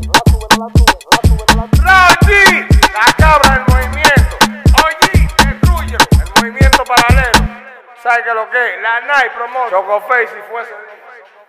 Rochi, la cabra del movimiento. Oye, destruye el movimiento paralelo. ¿Sabes qué es lo que es? La Night Promotion. Chocoface si fuese